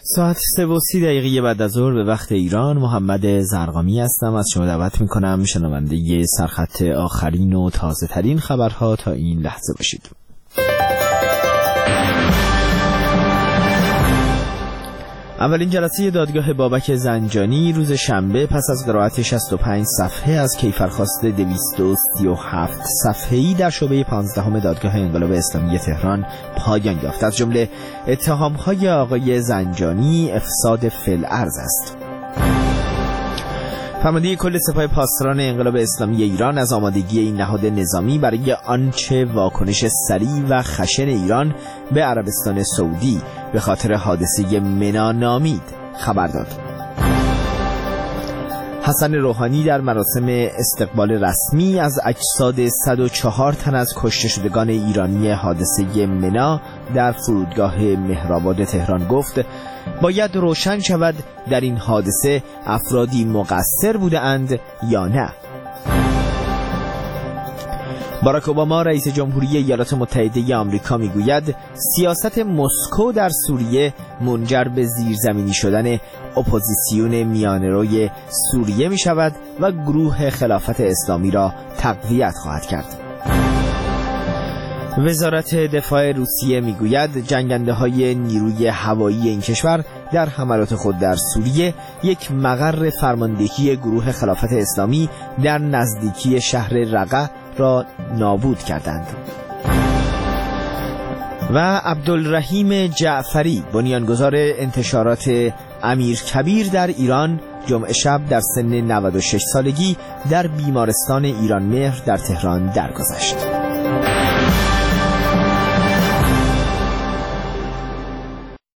ساعت 3:30 بعد از ظهر به وقت ایران. محمد زرقامی هستم. از شما دعوت میکنم شنونده سرخط آخرین و تازه ترین خبرها تا این لحظه باشید. اولین جلسه دادگاه بابک زنجانی روز شنبه پس از قرائت 65 صفحه از کیفرخواست 237 صفحه‌ای در شعبه 15 دادگاه انقلاب اسلامی تهران پایان یافت. از جمله اتهام‌های آقای زنجانی افساد فی‌الارض است. فرمانده کل سپاه پاسداران انقلاب اسلامی ایران از آمادگی این نهاد نظامی برای آنچه واکنش سریع و خشن ایران به عربستان سعودی به خاطر حادثه منا نامید خبر داد. حسن روحانی در مراسم استقبال رسمی از اجساد 104 تن از کشته شدگان ایرانی حادثه منا در فرودگاه مهرآباد تهران گفت باید روشن شود در این حادثه افرادی مقصر بودند یا نه. باراک اوباما رئیس جمهوری ایالات متحده آمریکا میگوید سیاست مسکو در سوریه منجر به زیرزمینی شدن اپوزیسیون میانه‌روی سوریه می شود و گروه خلافت اسلامی را تقویت خواهد کرد. وزارت دفاع روسیه میگوید جنگنده‌های نیروی هوایی این کشور در حملات خود در سوریه یک مقر فرماندهی گروه خلافت اسلامی در نزدیکی شهر رقه را نابود کردند. و عبدالرحیم جعفری بنیانگذار انتشارات امیرکبیر در ایران جمعه شب در سن 96 سالگی در بیمارستان ایرانمهر در تهران درگذشت.